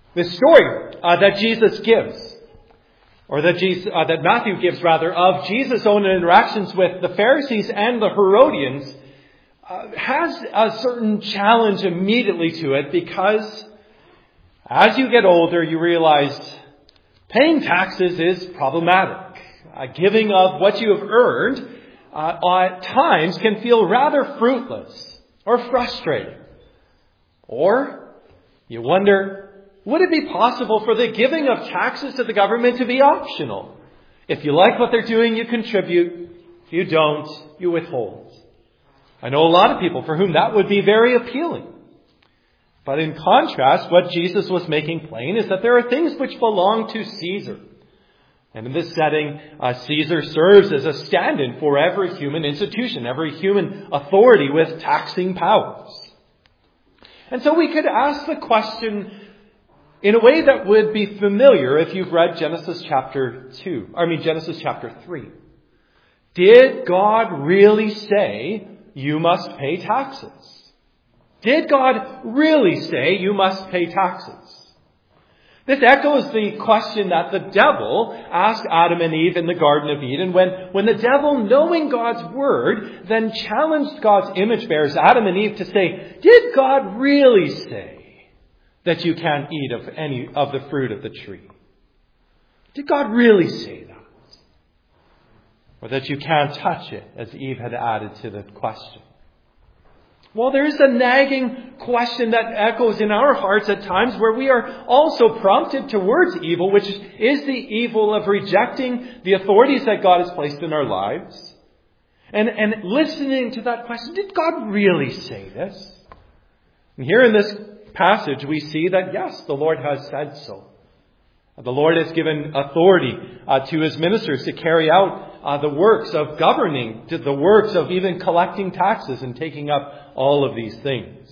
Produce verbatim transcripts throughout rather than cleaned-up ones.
This story uh, that Jesus gives, or that, Jesus, uh, that Matthew gives rather, of Jesus' own interactions with the Pharisees and the Herodians uh, has a certain challenge immediately to it, because as you get older, you realize paying taxes is problematic. Uh, giving of what you have earned uh, at times can feel rather fruitless or frustrating. Or you wonder, would it be possible for the giving of taxes to the government to be optional? If you like what they're doing, you contribute. If you don't, you withhold. I know a lot of people for whom that would be very appealing. But in contrast, what Jesus was making plain is that there are things which belong to Caesar. And in this setting, uh, Caesar serves as a stand-in for every human institution, every human authority with taxing powers. And so we could ask the question in a way that would be familiar if you've read Genesis chapter two, I mean Genesis chapter three. Did God really say you must pay taxes? Did God really say you must pay taxes? This echoes the question that the devil asked Adam and Eve in the Garden of Eden when, when the devil, knowing God's word, then challenged God's image bearers, Adam and Eve, to say, did God really say that you can't eat of any of the fruit of the tree? Did God really say that? Or that you can't touch it, as Eve had added to the question? Well, there is a nagging question that echoes in our hearts at times where we are also prompted towards evil, which is the evil of rejecting the authorities that God has placed in our lives. And, and listening to that question, did God really say this? And here in this passage, we see that yes, the Lord has said so. The Lord has given authority uh, to his ministers to carry out uh, the works of governing, to the works of even collecting taxes and taking up all of these things.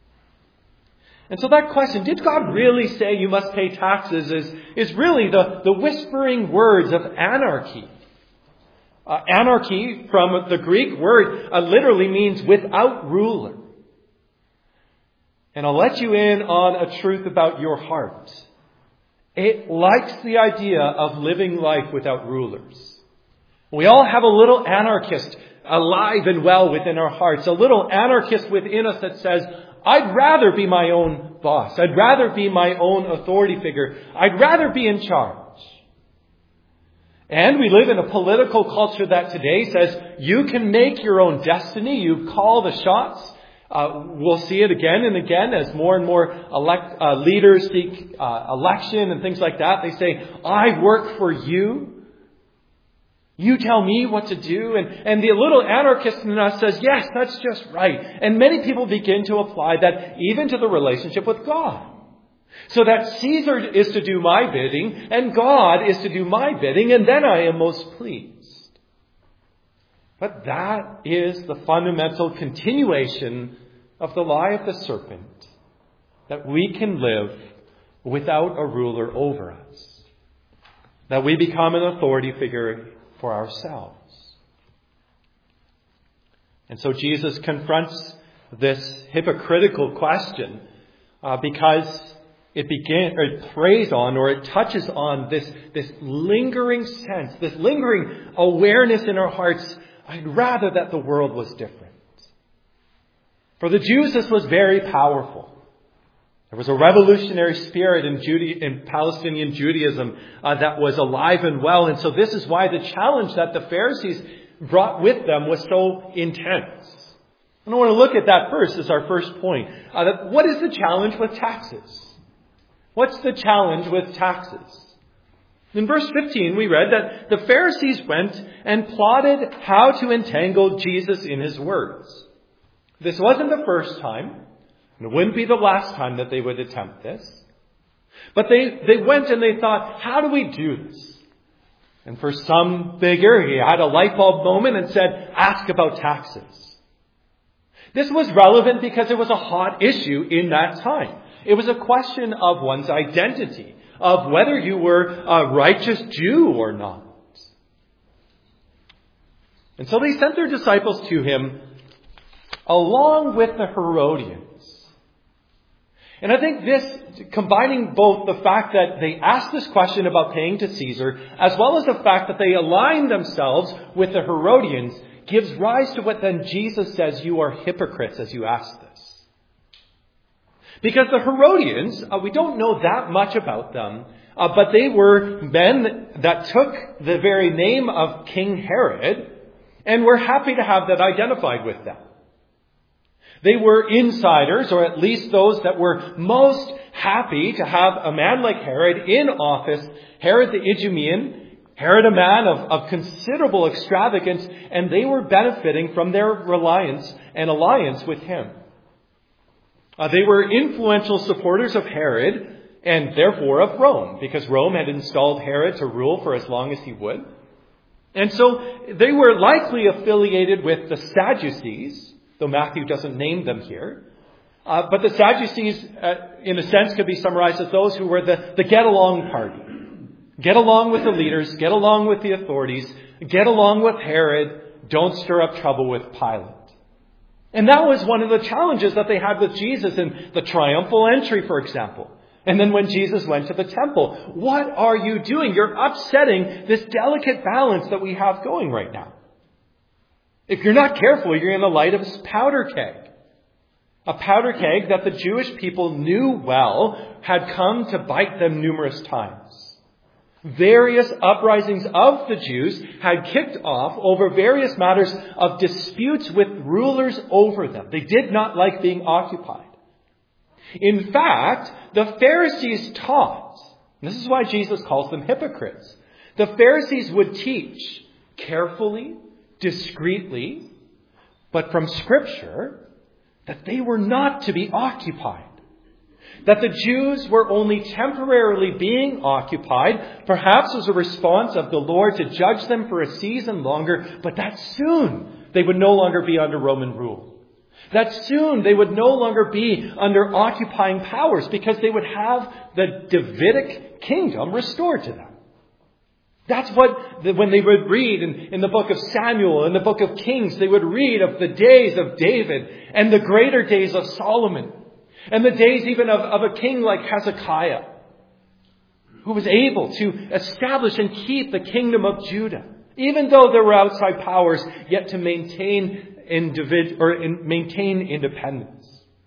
And so that question, did God really say you must pay taxes, is, is really the, the whispering words of anarchy. Uh, anarchy, from the Greek word, uh, literally means without ruler. And I'll let you in on a truth about your heart. It likes the idea of living life without rulers. We all have a little anarchist alive and well within our hearts. A little anarchist within us that says, I'd rather be my own boss. I'd rather be my own authority figure. I'd rather be in charge. And we live in a political culture that today says you can make your own destiny. You call the shots. Uh, we'll see it again and again as more and more elect, uh, leaders seek uh, election and things like that. They say, I work for you. You tell me what to do. And, and the little anarchist in us says, yes, that's just right. And many people begin to apply that even to the relationship with God. So that Caesar is to do my bidding and God is to do my bidding, and then I am most pleased. But that is the fundamental continuation of the lie of the serpent, that we can live without a ruler over us, that we become an authority figure for ourselves. And so Jesus confronts this hypocritical question uh, because it begin, or it preys on, or it touches on this, this lingering sense, this lingering awareness in our hearts. I'd rather that the world was different. For the Jews, this was very powerful. There was a revolutionary spirit in, Jude- in Palestinian Judaism uh, that was alive and well. And so this is why the challenge that the Pharisees brought with them was so intense. And I want to look at that first as our first point. Uh, that what is the challenge with taxes? What's the challenge with taxes? In verse fifteen, we read that the Pharisees went and plotted how to entangle Jesus in his words. This wasn't the first time, and it wouldn't be the last time that they would attempt this. But they, they went and they thought, how do we do this? And for some figure, he had a light bulb moment and said, ask about taxes. This was relevant because it was a hot issue in that time. It was a question of one's identity, of whether you were a righteous Jew or not. And so they sent their disciples to him along with the Herodians. And I think this, combining both the fact that they asked this question about paying to Caesar, as well as the fact that they aligned themselves with the Herodians, gives rise to what then Jesus says, you are hypocrites as you ask this. Because the Herodians, uh, we don't know that much about them, uh, but they were men that took the very name of King Herod and were happy to have that identified with them. They were insiders, or at least those that were most happy to have a man like Herod in office, Herod the Idumean, Herod a man of, of considerable extravagance, and they were benefiting from their reliance and alliance with him. Uh, they were influential supporters of Herod, and therefore of Rome, because Rome had installed Herod to rule for as long as he would. And so they were likely affiliated with the Sadducees, though Matthew doesn't name them here. Uh, but the Sadducees, uh, in a sense, could be summarized as those who were the, the get-along party. Get along with the leaders, get along with the authorities, get along with Herod, don't stir up trouble with Pilate. And that was one of the challenges that they had with Jesus in the triumphal entry, for example. And then when Jesus went to the temple, what are you doing? You're upsetting this delicate balance that we have going right now. If you're not careful, you're going to light a powder keg. A powder keg that the Jewish people knew well had come to bite them numerous times. Various uprisings of the Jews had kicked off over various matters of disputes with rulers over them. They did not like being occupied. In fact, the Pharisees taught, and this is why Jesus calls them hypocrites, the Pharisees would teach carefully, discreetly, but from Scripture, that they were not to be occupied. That the Jews were only temporarily being occupied, perhaps as a response of the Lord to judge them for a season longer, but that soon they would no longer be under Roman rule. That soon they would no longer be under occupying powers because they would have the Davidic kingdom restored to them. That's what, when they would read in, in the book of Samuel, in the book of Kings, they would read of the days of David and the greater days of Solomon. And the days even of, of a king like Hezekiah, who was able to establish and keep the kingdom of Judah, even though there were outside powers, yet to maintain individ, or in, maintain independence.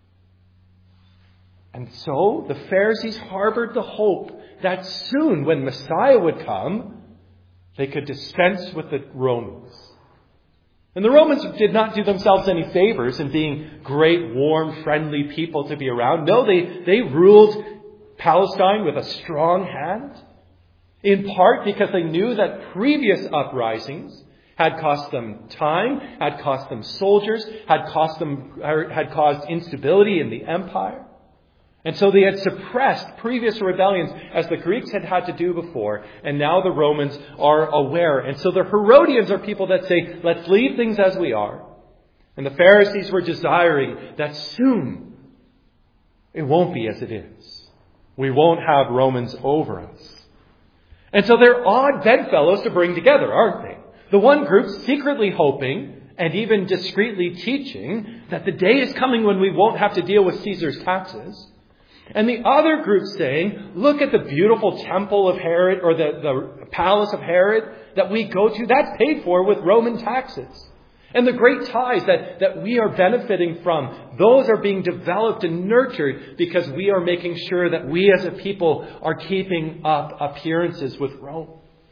And so the Pharisees harbored the hope that soon, when Messiah would come, they could dispense with the Romans. And the Romans did not do themselves any favors in being great, warm, friendly people to be around. No, they, they ruled Palestine with a strong hand, in part because they knew that previous uprisings had cost them time, had cost them soldiers, had cost them, had caused instability in the empire. And so they had suppressed previous rebellions as the Greeks had had to do before. And now the Romans are aware. And so the Herodians are people that say, let's leave things as we are. And the Pharisees were desiring that soon it won't be as it is. We won't have Romans over us. And so they're odd bedfellows to bring together, aren't they? The one group secretly hoping and even discreetly teaching that the day is coming when we won't have to deal with Caesar's taxes. And the other group saying, look at the beautiful temple of Herod, or the, the palace of Herod that we go to. That's paid for with Roman taxes. And the great ties that, that we are benefiting from, those are being developed and nurtured because we are making sure that we as a people are keeping up appearances with Rome.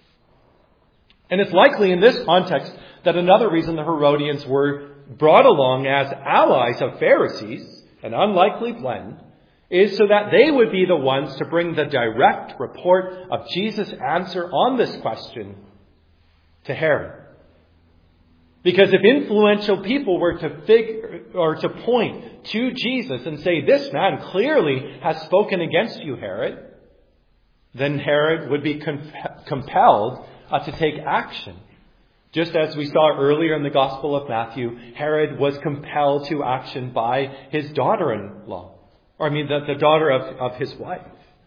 And it's likely in this context that another reason the Herodians were brought along as allies of Pharisees, an unlikely blend, is so that they would be the ones to bring the direct report of Jesus' answer on this question to Herod. Because if influential people were to figure or to point to Jesus and say, this man clearly has spoken against you, Herod, then Herod would be com- compelled uh, to take action. Just as we saw earlier in the Gospel of Matthew, Herod was compelled to action by his daughter-in-law. Or I mean, the, the daughter of, of his wife.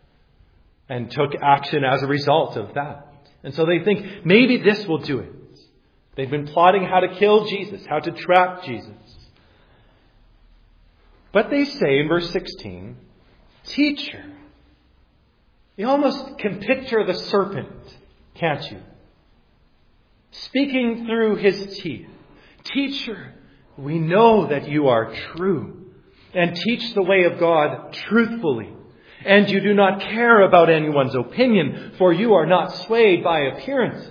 And took action as a result of that. And so they think, maybe this will do it. They've been plotting how to kill Jesus, how to trap Jesus. But they say in verse sixteen, Teacher. You almost can picture the serpent, can't you? Speaking through his teeth. Teacher, we know that you are true and teach the way of God truthfully. And you do not care about anyone's opinion, for you are not swayed by appearances.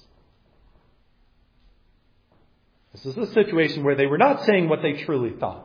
This is a situation where they were not saying what they truly thought.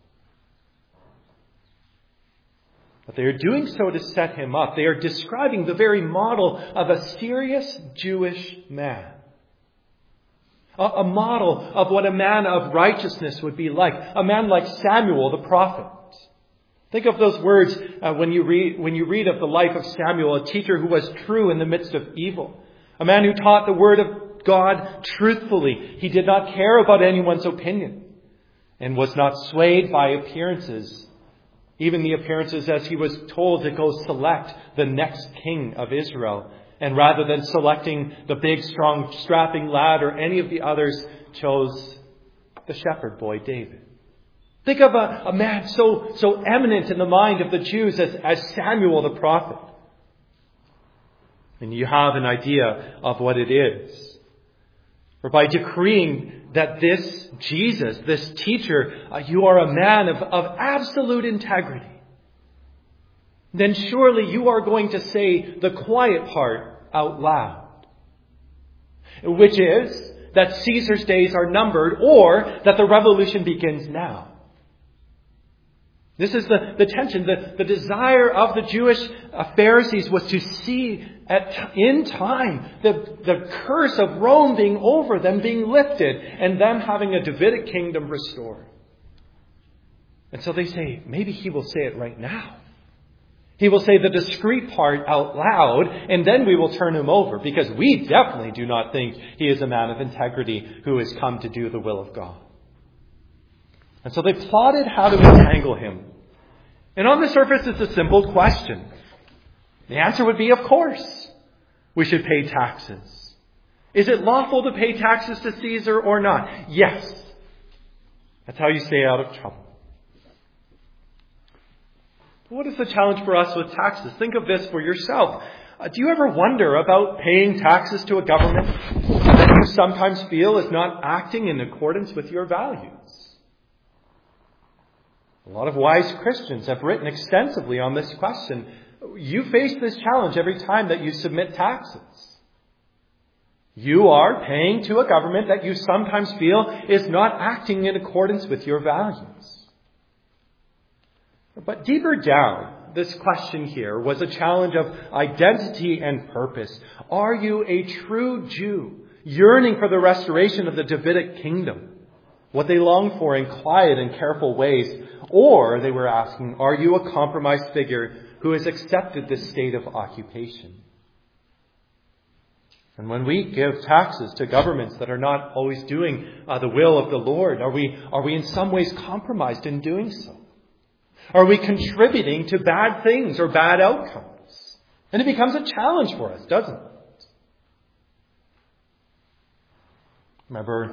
But they are doing so to set him up. They are describing the very model of a serious Jewish man. A, a model of what a man of righteousness would be like. A man like Samuel the prophet. Think of those words uh, when you read when you read of the life of Samuel, a teacher who was true in the midst of evil. A man who taught the word of God truthfully. He did not care about anyone's opinion and was not swayed by appearances. Even the appearances as he was told to go select the next king of Israel. And rather than selecting the big, strong, strapping lad or any of the others, chose the shepherd boy, David. Think of a, a man so, so eminent in the mind of the Jews as, as Samuel the prophet. And you have an idea of what it is. For by decreeing that this Jesus, this teacher, uh, you are a man of, of absolute integrity, then surely you are going to say the quiet part out loud. Which is that Caesar's days are numbered, or that the revolution begins now. This is the, the tension. The, the desire of the Jewish uh, Pharisees was to see at, in time the, the curse of Rome being over them, being lifted, and them having a Davidic kingdom restored. And so they say, maybe he will say it right now. He will say the discreet part out loud, and then we will turn him over, because we definitely do not think he is a man of integrity who has come to do the will of God. And so they plotted how to entangle him. And on the surface, it's a simple question. The answer would be, of course, we should pay taxes. Is it lawful to pay taxes to Caesar or not? Yes. That's how you stay out of trouble. What is the challenge for us with taxes? Think of this for yourself. Uh, do you ever wonder about paying taxes to a government that you sometimes feel is not acting in accordance with your values? A lot of wise Christians have written extensively on this question. You face this challenge every time that you submit taxes. You are paying to a government that you sometimes feel is not acting in accordance with your values. But deeper down, this question here was a challenge of identity and purpose. Are you a true Jew, yearning for the restoration of the Davidic kingdom? What they long for in quiet and careful ways. Or they were asking, are you a compromised figure who has accepted this state of occupation? And when we give taxes to governments that are not always doing uh, the will of the Lord, are we, are we in some ways compromised in doing so? Are we contributing to bad things or bad outcomes? And it becomes a challenge for us, doesn't it? Remember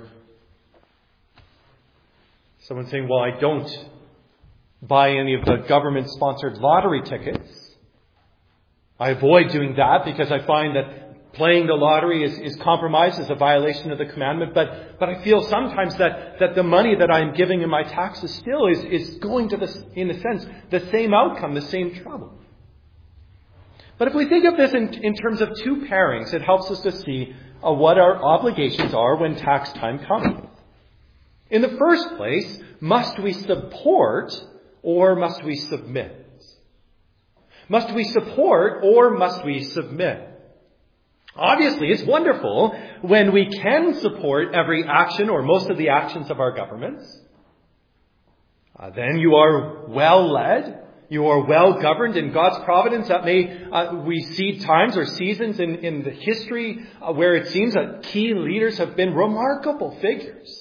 someone saying, well, I don't buy any of the government-sponsored lottery tickets. I avoid doing that because I find that playing the lottery is, is compromised, is a violation of the commandment. But but I feel sometimes that, that the money that I'm giving in my taxes still is, is going to, the, in a sense, the same outcome, the same trouble. But if we think of this in, in terms of two pairings, it helps us to see uh, what our obligations are when tax time comes. In the first place, must we support or must we submit? Must we support or must we submit? Obviously, it's wonderful when we can support every action or most of the actions of our governments. Uh, then you are well led. You are well governed in God's providence. That may uh, we see times or seasons in, in the history uh, where it seems that key leaders have been remarkable figures.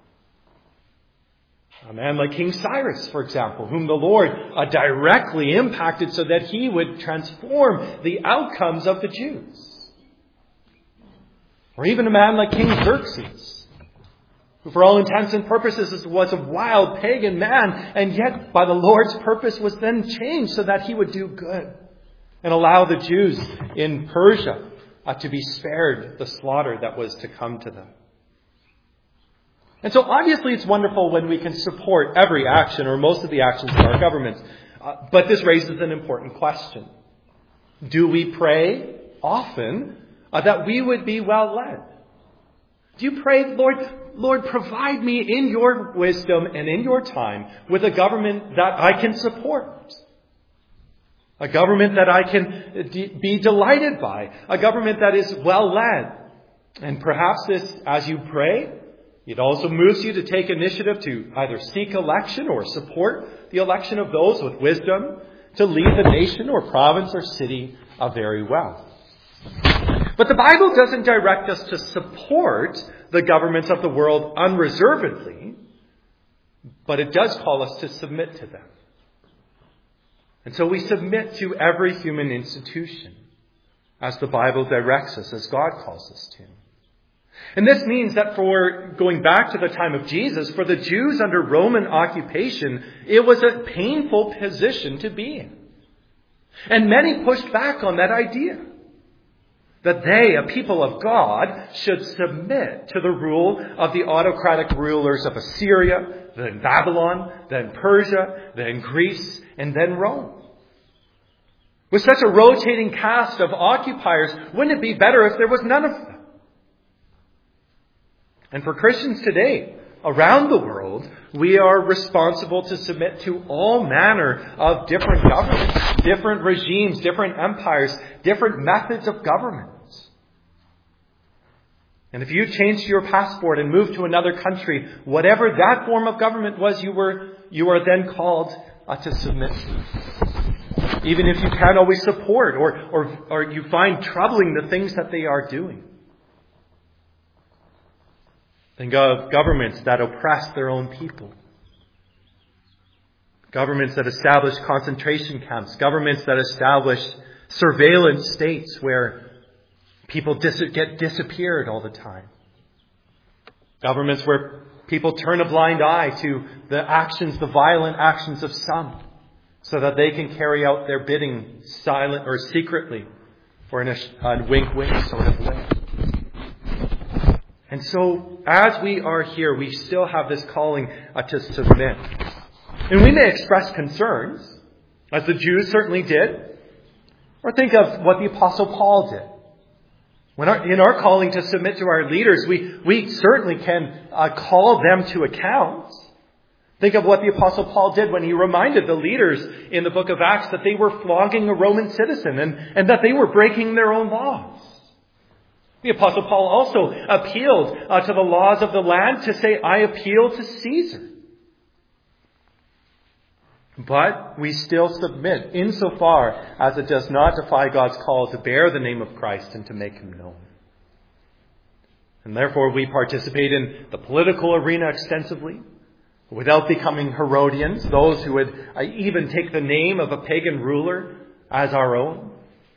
A man like King Cyrus, for example, whom the Lord uh, directly impacted so that he would transform the outcomes of the Jews. Or even a man like King Xerxes, who for all intents and purposes was a wild pagan man, and yet by the Lord's purpose was then changed so that he would do good and allow the Jews in Persia uh, to be spared the slaughter that was to come to them. And so obviously it's wonderful when we can support every action or most of the actions of our governments. Uh, but this raises an important question. Do we pray often uh, that we would be well led? Do you pray, Lord, Lord, provide me in your wisdom and in your time with a government that I can support? A government that I can de- be delighted by. A government that is well led. And perhaps this, as you pray, it also moves you to take initiative to either seek election or support the election of those with wisdom to lead the nation or province or city uh, very well. But the Bible doesn't direct us to support the governments of the world unreservedly, but it does call us to submit to them. And so we submit to every human institution as the Bible directs us, as God calls us to. And this means that for going back to the time of Jesus, for the Jews under Roman occupation, it was a painful position to be in. And many pushed back on that idea. That they, a people of God, should submit to the rule of the autocratic rulers of Assyria, then Babylon, then Persia, then Greece, and then Rome. With such a rotating cast of occupiers, wouldn't it be better if there was none of them? And for Christians today, around the world, we are responsible to submit to all manner of different governments, different regimes, different empires, different methods of government. And if you changed your passport and moved to another country, whatever that form of government was, you were you are then called uh, to submit to. Even if you can't always support or, or, or you find troubling the things that they are doing. Think of governments that oppress their own people. Governments that establish concentration camps. Governments that establish surveillance states where people dis- get disappeared all the time. Governments where people turn a blind eye to the actions, the violent actions of some, so that they can carry out their bidding silent or secretly or in a, a wink-wink sort of way. And so, as we are here, we still have this calling uh, to submit. And we may express concerns, as the Jews certainly did, or think of what the Apostle Paul did. When our, in our calling to submit to our leaders, we, we certainly can uh, call them to account. Think of what the Apostle Paul did when he reminded the leaders in the book of Acts that they were flogging a Roman citizen and, and that they were breaking their own laws. The Apostle Paul also appealed uh, to the laws of the land to say, I appeal to Caesar. But we still submit insofar as it does not defy God's call to bear the name of Christ and to make him known. And therefore we participate in the political arena extensively without becoming Herodians, those who would uh, even take the name of a pagan ruler as our own.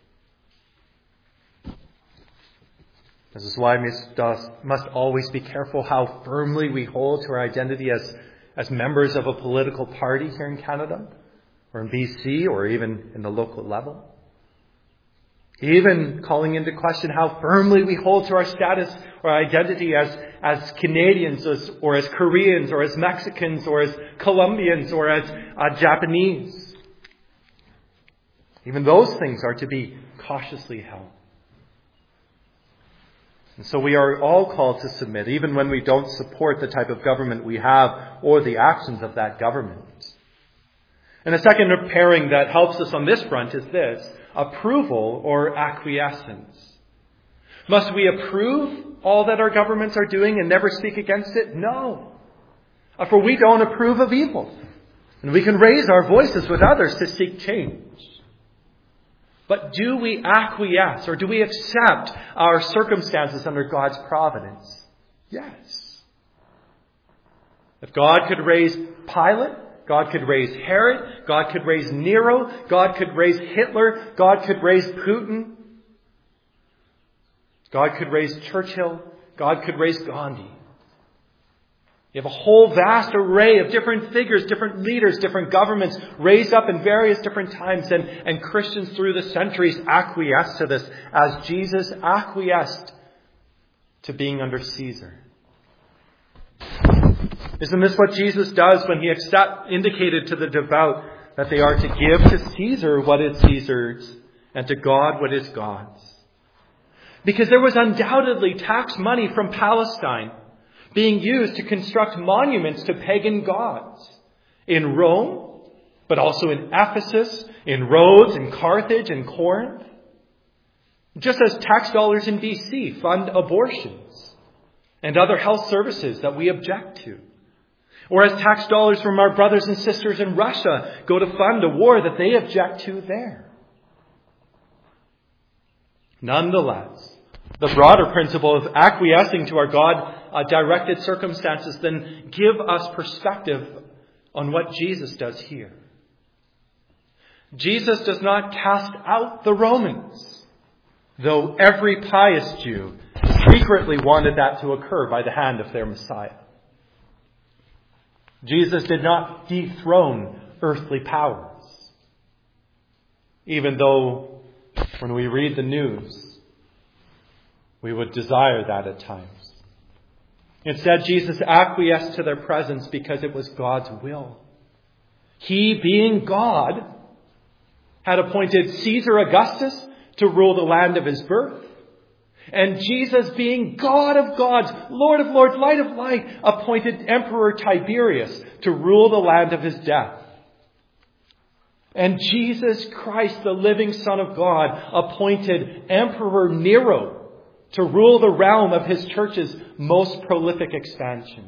This is why we must, must always be careful how firmly we hold to our identity as, as members of a political party here in Canada, or in B C, or even in the local level. Even calling into question how firmly we hold to our status or identity as, as Canadians, as, or as Koreans, or as Mexicans, or as Colombians, or as uh, Japanese. Even those things are to be cautiously held. And so we are all called to submit, even when we don't support the type of government we have or the actions of that government. And a second pairing that helps us on this front is this: approval or acquiescence. Must we approve all that our governments are doing and never speak against it? No. For we don't approve of evil. And we can raise our voices with others to seek change. But do we acquiesce or do we accept our circumstances under God's providence? Yes. If God could raise Pilate, God could raise Herod, God could raise Nero, God could raise Hitler, God could raise Putin, God could raise Churchill, God could raise Gandhi. You have a whole vast array of different figures, different leaders, different governments raised up in various different times. And, and Christians through the centuries acquiesce to this as Jesus acquiesced to being under Caesar. Isn't this what Jesus does when he accept, indicated to the devout that they are to give to Caesar what is Caesar's and to God what is God's? Because there was undoubtedly tax money from Palestine being used to construct monuments to pagan gods in Rome, but also in Ephesus, in Rhodes, in Carthage, in Corinth. Just as tax dollars in B C fund abortions and other health services that we object to. Or as tax dollars from our brothers and sisters in Russia go to fund a war that they object to there. Nonetheless, the broader principle of acquiescing to our God-directed circumstances then give us perspective on what Jesus does here. Jesus does not cast out the Romans, though every pious Jew secretly wanted that to occur by the hand of their Messiah. Jesus did not dethrone earthly powers, even though when we read the news, we would desire that at times. Instead, Jesus acquiesced to their presence because it was God's will. He, being God, had appointed Caesar Augustus to rule the land of his birth. And Jesus, being God of gods, Lord of lords, light of light, appointed Emperor Tiberius to rule the land of his death. And Jesus Christ, the living Son of God, appointed Emperor Nero to rule the realm of his church's most prolific expansion.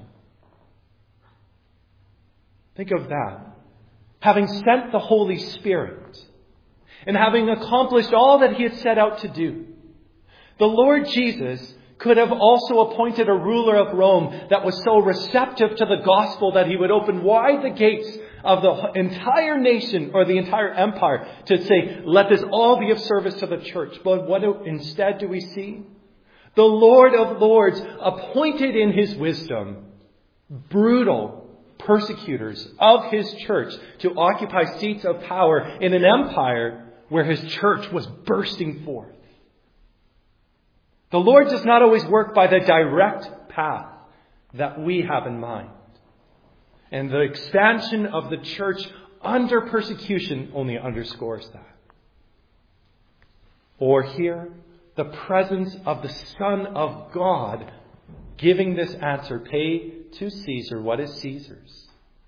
Think of that. Having sent the Holy Spirit and having accomplished all that he had set out to do, the Lord Jesus could have also appointed a ruler of Rome that was so receptive to the gospel that he would open wide the gates of the entire nation or the entire empire to say, let this all be of service to the church. But what instead do we see? The Lord of Lords appointed in his wisdom brutal persecutors of his church to occupy seats of power in an empire where his church was bursting forth. The Lord does not always work by the direct path that we have in mind. And the expansion of the church under persecution only underscores that. Or here, the presence of the Son of God giving this answer, pay to Caesar what is Caesar's,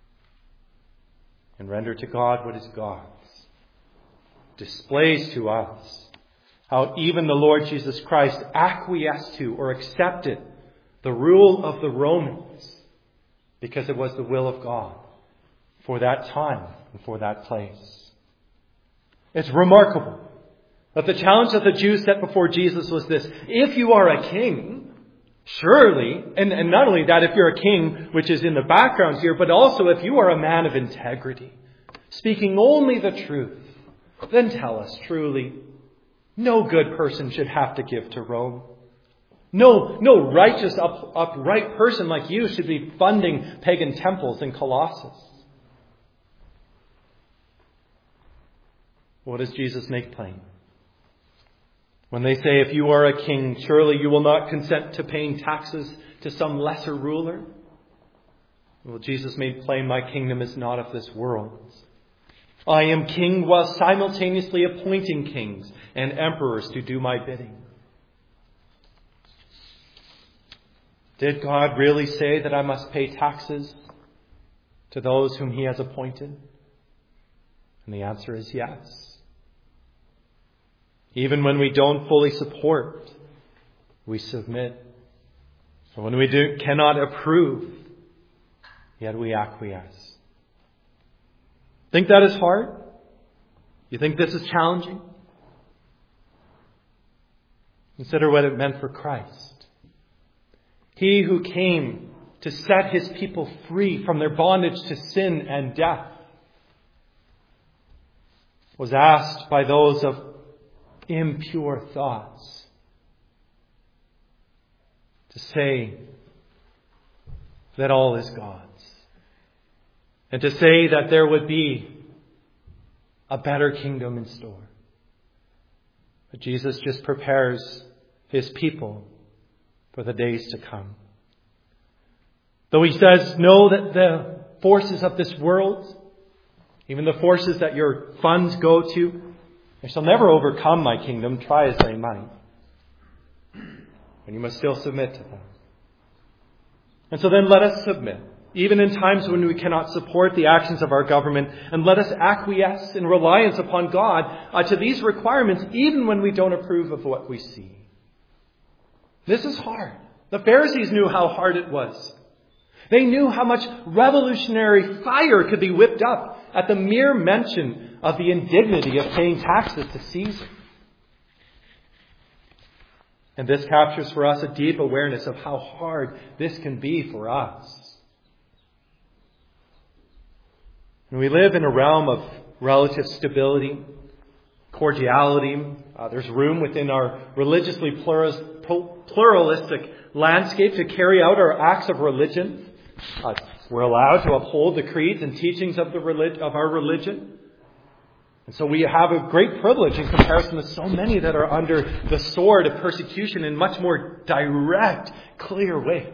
and render to God what is God's, displays to us how even the Lord Jesus Christ acquiesced to or accepted the rule of the Romans because it was the will of God for that time and for that place. It's remarkable that the challenge that the Jews set before Jesus was this: if you are a king, surely, and, and not only that, if you're a king, which is in the background here, but also if you are a man of integrity, speaking only the truth, then tell us truly, no good person should have to give to Rome. No, no righteous, up, upright person like you should be funding pagan temples in Colossus. What does Jesus make plain? When they say, if you are a king, surely you will not consent to paying taxes to some lesser ruler? Well, Jesus made plain, my kingdom is not of this world. I am king while simultaneously appointing kings and emperors to do my bidding. Did God really say that I must pay taxes to those whom he has appointed? And the answer is yes. Even when we don't fully support, we submit. And when we do, cannot approve, yet we acquiesce. Think that is hard? You think this is challenging? Consider what it meant for Christ. He who came to set his people free from their bondage to sin and death was asked by those of impure thoughts to say, that all is God's. And to say that there would be a better kingdom in store. But Jesus just prepares his people for the days to come. Though he says, know that the forces of this world, even the forces that your funds go to, they shall never overcome my kingdom, try as they might. And you must still submit to them. And so then let us submit, even in times when we cannot support the actions of our government, and let us acquiesce in reliance upon God uh, to these requirements, even when we don't approve of what we see. This is hard. The Pharisees knew how hard it was. They knew how much revolutionary fire could be whipped up at the mere mention of the indignity of paying taxes to Caesar. And this captures for us a deep awareness of how hard this can be for us. And we live in a realm of relative stability, cordiality. Uh, there's room within our religiously pluralistic landscape to carry out our acts of religion. Uh, we're allowed to uphold the creeds and teachings of the relig- of our religion. And so we have a great privilege in comparison to so many that are under the sword of persecution in much more direct, clear ways.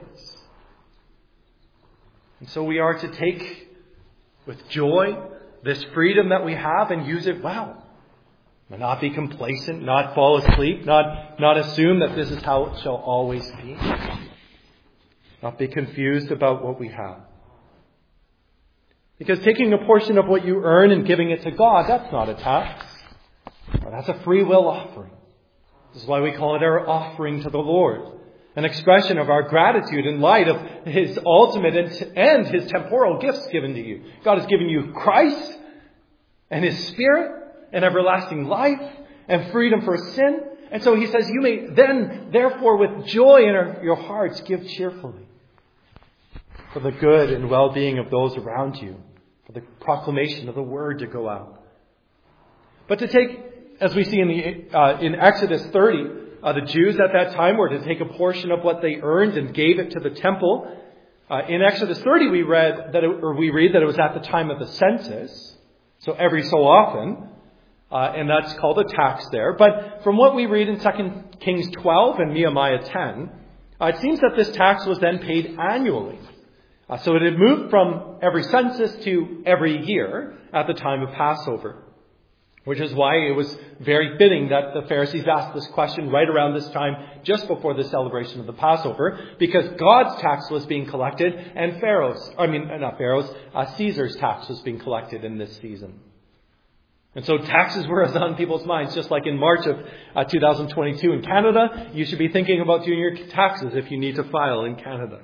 And so we are to take with joy this freedom that we have and use it well. Not be complacent, not fall asleep, not, not assume that this is how it shall always be. Not be confused about what we have. Because taking a portion of what you earn and giving it to God, that's not a tax. That's a free will offering. This is why we call it our offering to the Lord. An expression of our gratitude in light of His ultimate and His temporal gifts given to you. God has given you Christ and His Spirit and everlasting life and freedom for sin. And so He says, you may then, therefore, with joy in your hearts, give cheerfully for the good and well-being of those around you, for the proclamation of the word to go out. But to take, as we see in the uh, in Exodus thirty, uh, the Jews at that time were to take a portion of what they earned and gave it to the temple. Uh, in Exodus thirty, we read that, it, or we read that it was at the time of the census, so every so often, uh, and that's called a tax there. But from what we read in Second Kings twelve and Nehemiah ten, uh, it seems that this tax was then paid annually. Uh, so it had moved from every census to every year at the time of Passover, which is why it was very fitting that the Pharisees asked this question right around this time, just before the celebration of the Passover, because God's tax was being collected and Pharaoh's, I mean, not Pharaoh's, uh, Caesar's tax was being collected in this season. And so taxes were on people's minds, just like in March of uh, two thousand twenty-two in Canada, you should be thinking about doing your taxes if you need to file in Canada.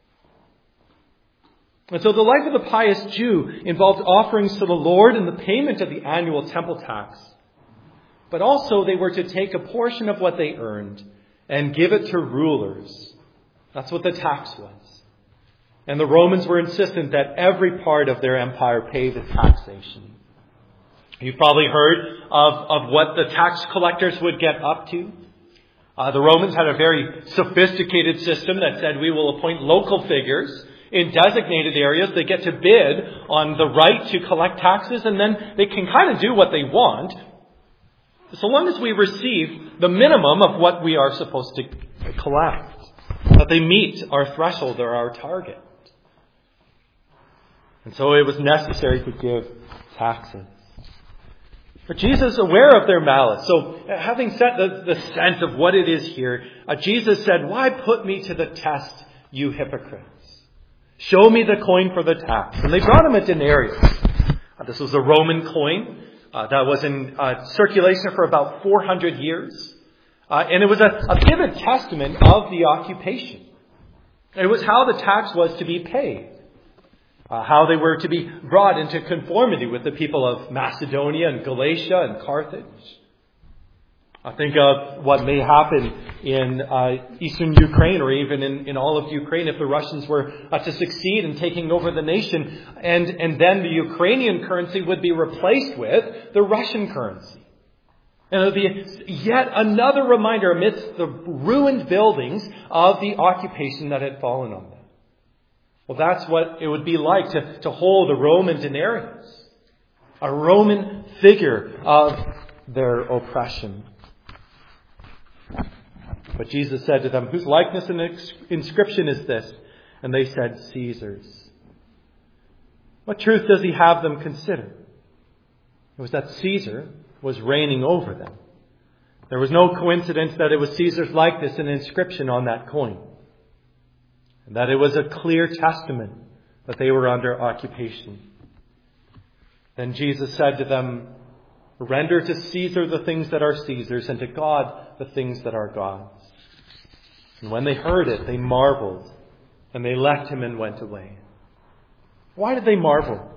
And so the life of the pious Jew involved offerings to the Lord and the payment of the annual temple tax. But also they were to take a portion of what they earned and give it to rulers. That's what the tax was. And the Romans were insistent that every part of their empire pay the taxation. You've probably heard of, of what the tax collectors would get up to. Uh, the Romans had a very sophisticated system that said we will appoint local figures in designated areas. They get to bid on the right to collect taxes, and then they can kind of do what they want, so long as we receive the minimum of what we are supposed to collect, that they meet our threshold or our target. And so it was necessary to give taxes. But Jesus, aware of their malice, so having set the, the sense of what it is here, uh, Jesus said, "Why put me to the test, you hypocrites? Show me the coin for the tax." And they brought him a denarius. Uh, this was a Roman coin uh, that was in uh, circulation for about four hundred years. Uh, and it was a, a vivid testament of the occupation. It was how the tax was to be paid. Uh, how they were to be brought into conformity with the people of Macedonia and Galatia and Carthage. I think of what may happen in uh, eastern Ukraine, or even in, in all of Ukraine, if the Russians were uh, to succeed in taking over the nation, and, and then the Ukrainian currency would be replaced with the Russian currency. And it would be yet another reminder amidst the ruined buildings of the occupation that had fallen on them. Well, that's what it would be like to, to hold a Roman denarius, a Roman figure of their oppression. But Jesus said to them, "Whose likeness and inscription is this?" And they said, "Caesar's." What truth does he have them consider? It was that Caesar was reigning over them. There was no coincidence that it was Caesar's likeness and inscription on that coin. And that it was a clear testament that they were under occupation. Then Jesus said to them, "Render to Caesar the things that are Caesar's, and to God the things that are God's." And when they heard it, they marveled, and they left him and went away. Why did they marvel?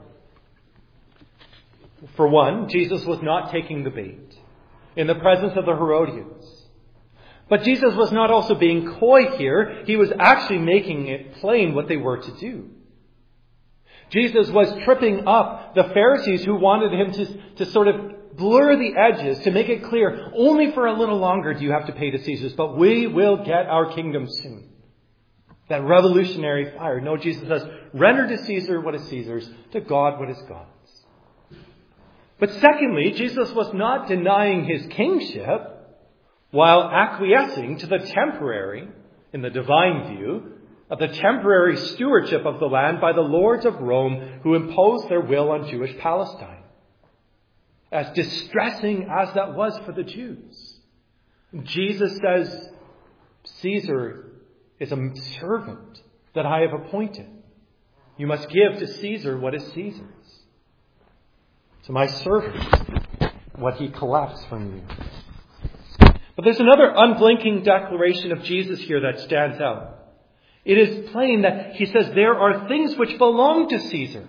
For one, Jesus was not taking the bait in the presence of the Herodians. But Jesus was not also being coy here. He was actually making it plain what they were to do. Jesus was tripping up the Pharisees who wanted him to, to sort of blur the edges, to make it clear, only for a little longer do you have to pay to Caesar's, but we will get our kingdom soon. That revolutionary fire. No, Jesus says, render to Caesar what is Caesar's, to God what is God's. But secondly, Jesus was not denying his kingship while acquiescing to the temporary, in the divine view, of the temporary stewardship of the land by the lords of Rome who imposed their will on Jewish Palestine. As distressing as that was for the Jews. Jesus says, Caesar is a servant that I have appointed. You must give to Caesar what is Caesar's. To my servant, what he collects from you. But there's another unblinking declaration of Jesus here that stands out. It is plain that he says there are things which belong to Caesar.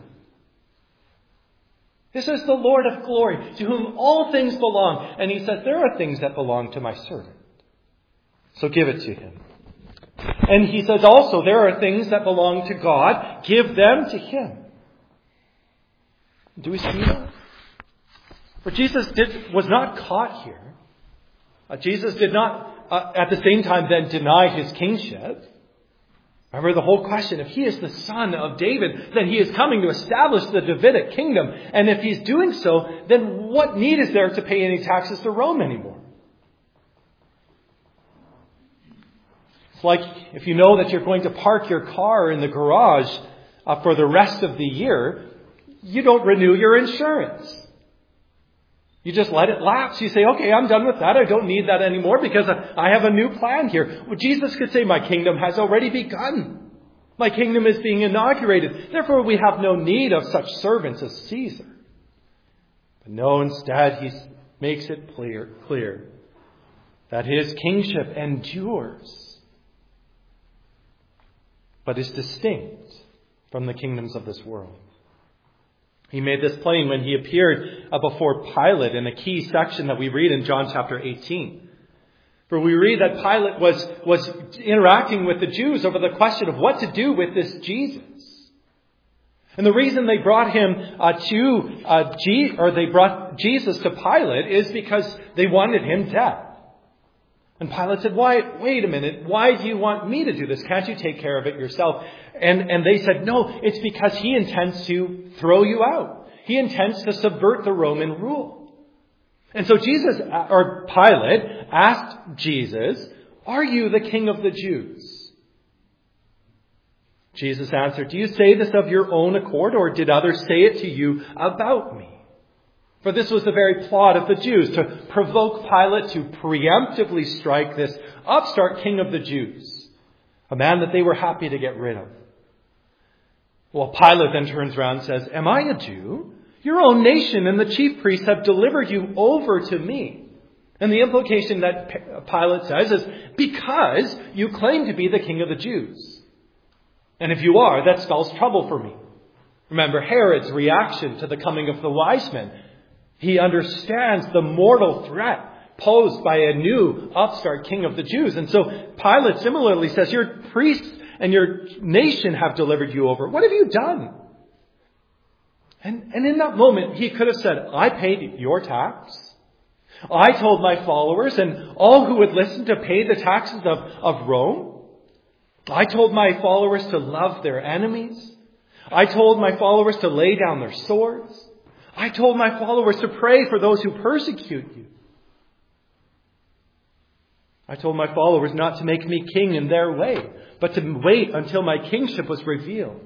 This is the Lord of glory, to whom all things belong. And he says there are things that belong to my servant. So give it to him. And he says also there are things that belong to God. Give them to him. Do we see that? But Jesus did, was not caught here. Uh, Jesus did not, uh, at the same time, then deny his kingship. Remember the whole question. If he is the son of David, then he is coming to establish the Davidic kingdom. And if he's doing so, then what need is there to pay any taxes to Rome anymore? It's like if you know that you're going to park your car in the garage uh, for the rest of the year, you don't renew your insurance. You just let it lapse. You say, okay, I'm done with that. I don't need that anymore because I have a new plan here. Well, Jesus could say, my kingdom has already begun. My kingdom is being inaugurated. Therefore, we have no need of such servants as Caesar. But no, instead, he makes it clear, clear that his kingship endures, but is distinct from the kingdoms of this world. He made this plain when he appeared before Pilate in a key section that we read in John chapter eighteen. For we read that Pilate was, was interacting with the Jews over the question of what to do with this Jesus. And the reason they brought him uh, to, uh, G, or they brought Jesus to Pilate is because they wanted him dead. And Pilate said, why, wait a minute, why do you want me to do this? Can't you take care of it yourself? And, and they said, no, it's because he intends to throw you out. He intends to subvert the Roman rule. And so Jesus, or Pilate, asked Jesus, are you the king of the Jews? Jesus answered, do you say this of your own accord, or did others say it to you about me? For this was the very plot of the Jews, to provoke Pilate to preemptively strike this upstart king of the Jews, a man that they were happy to get rid of. Well, Pilate then turns around and says, am I a Jew? Your own nation and the chief priests have delivered you over to me. And the implication that Pilate says is, because you claim to be the king of the Jews. And if you are, that spells trouble for me. Remember Herod's reaction to the coming of the wise men. He understands the mortal threat posed by a new upstart king of the Jews. And so Pilate similarly says, your priests and your nation have delivered you over. What have you done? And, and in that moment, he could have said, I paid your tax. I told my followers and all who would listen to pay the taxes of, of Rome. I told my followers to love their enemies. I told my followers to lay down their swords. I told my followers to pray for those who persecute you. I told my followers not to make me king in their way, but to wait until my kingship was revealed.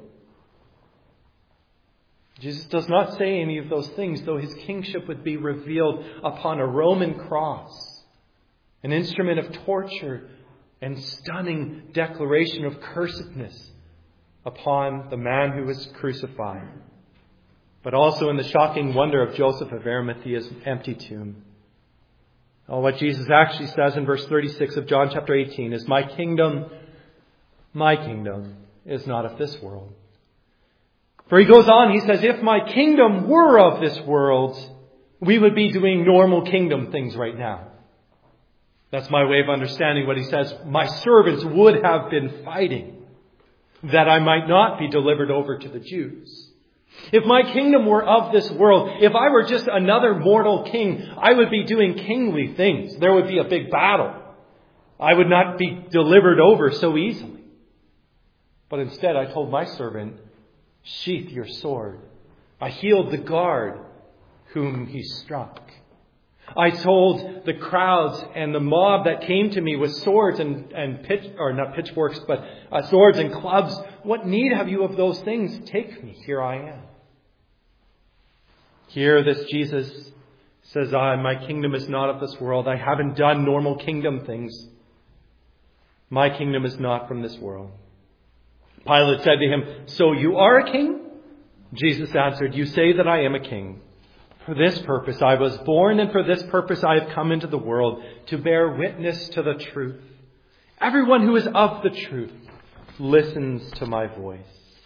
Jesus does not say any of those things, though his kingship would be revealed upon a Roman cross, an instrument of torture and stunning declaration of cursedness upon the man who was crucified, but also in the shocking wonder of Joseph of Arimathea's empty tomb. Oh, what Jesus actually says in verse thirty-six of John chapter eighteen is, My kingdom, my kingdom is not of this world. For he goes on, he says, if my kingdom were of this world, we would be doing normal kingdom things right now. That's my way of understanding what he says. My servants would have been fighting that I might not be delivered over to the Jews. If my kingdom were of this world, if I were just another mortal king, I would be doing kingly things. There would be a big battle. I would not be delivered over so easily. But instead, I told my servant, sheath your sword. I healed the guard whom he struck. I told the crowds and the mob that came to me with swords and, and pitch, or not pitchforks, but uh, swords and clubs, what need have you of those things? Take me, here I am. Here this Jesus says, I, my kingdom is not of this world. I haven't done normal kingdom things. My kingdom is not from this world. Pilate said to him, so you are a king? Jesus answered, you say that I am a king. For this purpose I was born, and for this purpose I have come into the world, to bear witness to the truth. Everyone who is of the truth listens to my voice.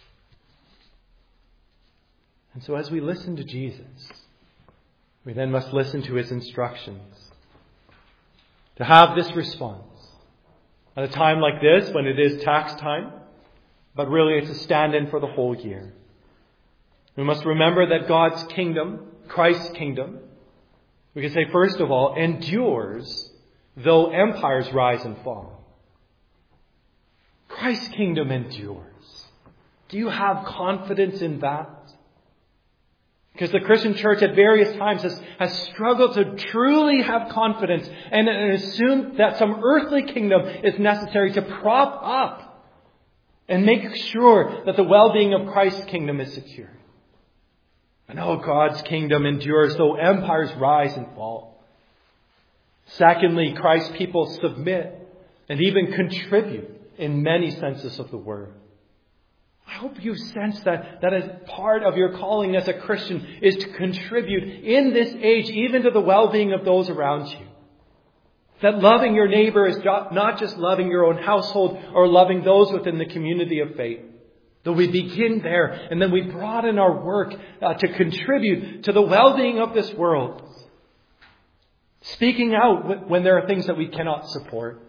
And so as we listen to Jesus, we then must listen to his instructions. To have this response at a time like this, when it is tax time, but really it's a stand-in for the whole year. We must remember that God's kingdom, Christ's kingdom, we can say first of all, endures though empires rise and fall. Christ's kingdom endures. Do you have confidence in that? Because the Christian church at various times has, has struggled to truly have confidence and, and assume that some earthly kingdom is necessary to prop up and make sure that the well-being of Christ's kingdom is secured. And oh, God's kingdom endures though empires rise and fall. Secondly, Christ's people submit and even contribute in many senses of the word. I hope you sense that, that as part of your calling as a Christian is to contribute in this age even to the well-being of those around you. That loving your neighbor is not just loving your own household or loving those within the community of faith. Though we begin there and then we broaden our work uh, to contribute to the well-being of this world. Speaking out when there are things that we cannot support.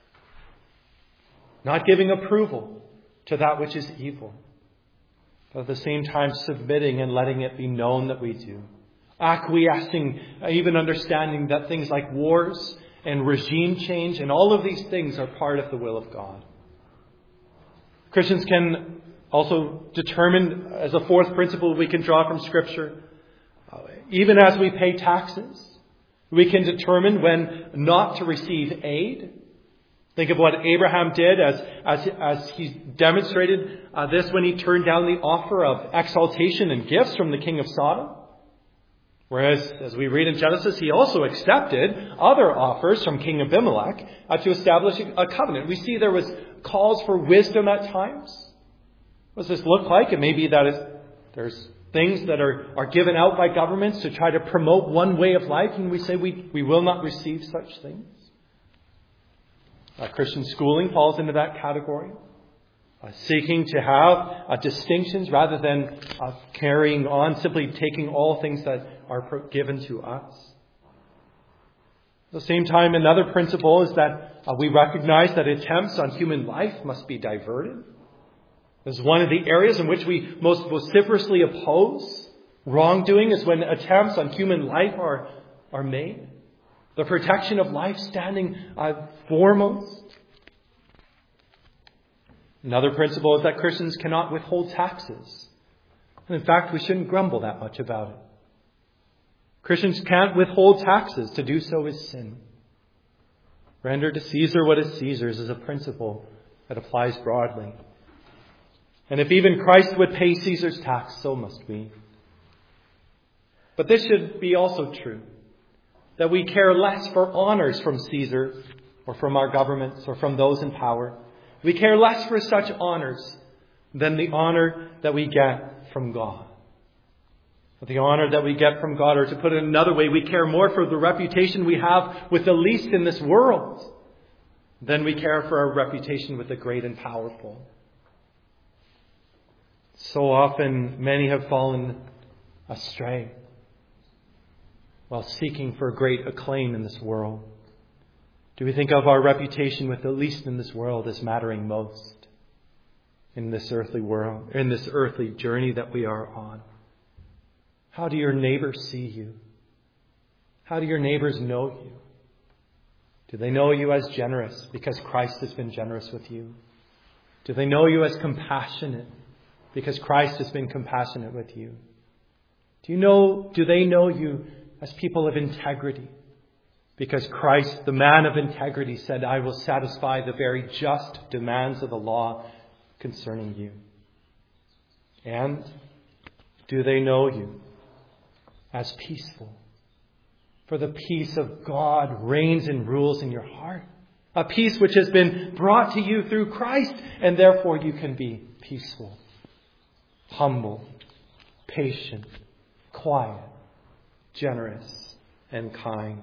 Not giving approval to that which is evil. But at the same time submitting and letting it be known that we do. Acquiescing, even understanding that things like wars and regime change and all of these things are part of the will of God. Christians can also determine, as a fourth principle we can draw from Scripture, uh, even as we pay taxes, we can determine when not to receive aid. Think of what Abraham did as, as, as he demonstrated uh, this when he turned down the offer of exaltation and gifts from the king of Sodom. Whereas, as we read in Genesis, he also accepted other offers from King Abimelech uh, to establish a covenant. We see there was calls for wisdom at times. What does this look like? It may be that it's, there's things that are, are given out by governments to try to promote one way of life, and we say we, we will not receive such things. Uh, Christian schooling falls into that category. Uh, seeking to have uh, distinctions rather than uh, carrying on, simply taking all things that are pro- given to us. At the same time, another principle is that uh, we recognize that attempts on human life must be diverted. This is one of the areas in which we most vociferously oppose wrongdoing, is when attempts on human life are, are made. The protection of life standing uh, foremost. Another principle is that Christians cannot withhold taxes. And in fact, we shouldn't grumble that much about it. Christians can't withhold taxes. To do so is sin. Render to Caesar what is Caesar's is a principle that applies broadly. And if even Christ would pay Caesar's tax, so must we. But this should be also true, that we care less for honors from Caesar or from our governments or from those in power. We care less for such honors than the honor that we get from God. For the honor that we get from God, or to put it another way, we care more for the reputation we have with the least in this world than we care for our reputation with the great and powerful. So often many have fallen astray while seeking for great acclaim in this world. Do we think of our reputation with the least in this world as mattering most in this earthly world, in this earthly journey that we are on? How do your neighbors see you? How do your neighbors know you? Do they know you as generous because Christ has been generous with you? Do they know you as compassionate because Christ has been compassionate with you? Do you know, do they know you as people of integrity because Christ, the man of integrity, said, I will satisfy the very just demands of the law concerning you? And do they know you as peaceful? For the peace of God reigns and rules in your heart. A peace which has been brought to you through Christ, and therefore you can be peaceful, humble, patient, quiet, generous, and kind.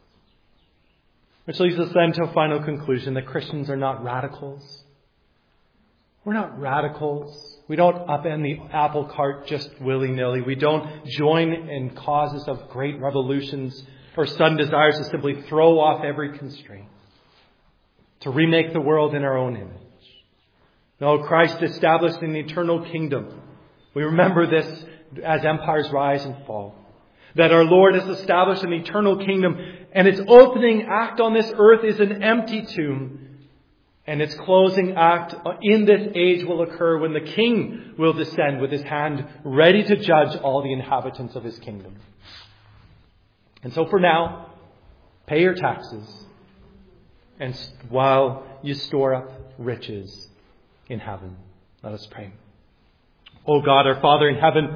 Which leads us then to a final conclusion that Christians are not radicals. We're not radicals. We don't upend the apple cart just willy-nilly. We don't join in causes of great revolutions or sudden desires to simply throw off every constraint, to remake the world in our own image. No, Christ established an eternal kingdom. We remember this as empires rise and fall. That our Lord has established an eternal kingdom, and its opening act on this earth is an empty tomb. And its closing act in this age will occur when the King will descend with his hand ready to judge all the inhabitants of his kingdom. And so for now, pay your taxes, and while you store up riches in heaven. Let us pray. O God, our Father in heaven,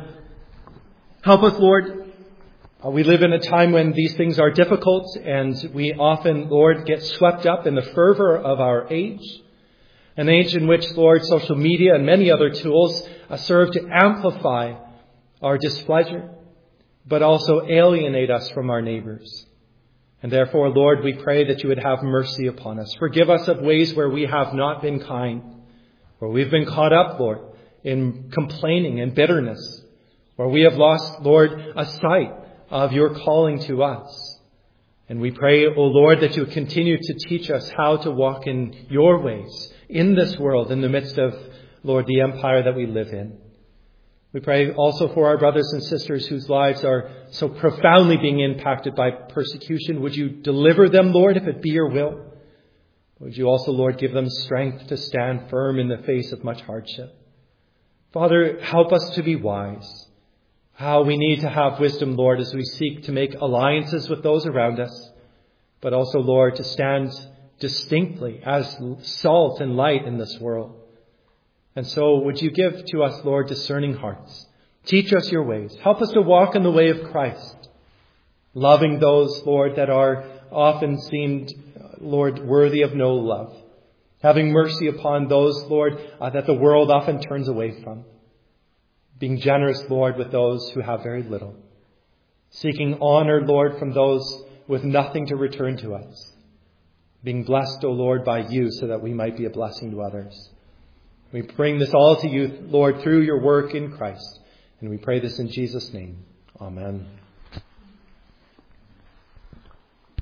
help us, Lord. Uh, we live in a time when these things are difficult, and we often, Lord, get swept up in the fervor of our age. An age in which, Lord, social media and many other tools uh, serve to amplify our displeasure, but also alienate us from our neighbors. And therefore, Lord, we pray that you would have mercy upon us. Forgive us of ways where we have not been kind, where we've been caught up, Lord, in complaining and bitterness, where we have lost, Lord, a sight of your calling to us. And we pray, O Lord, that you continue to teach us how to walk in your ways in this world, in the midst of, Lord, the empire that we live in. We pray also for our brothers and sisters whose lives are so profoundly being impacted by persecution. Would you deliver them, Lord, if it be your will? Would you also, Lord, give them strength to stand firm in the face of much hardship? Father, help us to be wise. How we need to have wisdom, Lord, as we seek to make alliances with those around us, but also, Lord, to stand distinctly as salt and light in this world. And so would you give to us, Lord, discerning hearts. Teach us your ways. Help us to walk in the way of Christ, loving those, Lord, that are often seemed, Lord, worthy of no love. Having mercy upon those, Lord, uh, that the world often turns away from. Being generous, Lord, with those who have very little. Seeking honor, Lord, from those with nothing to return to us. Being blessed, O Lord, by you so that we might be a blessing to others. We bring this all to you, Lord, through your work in Christ. And we pray this in Jesus' name. Amen.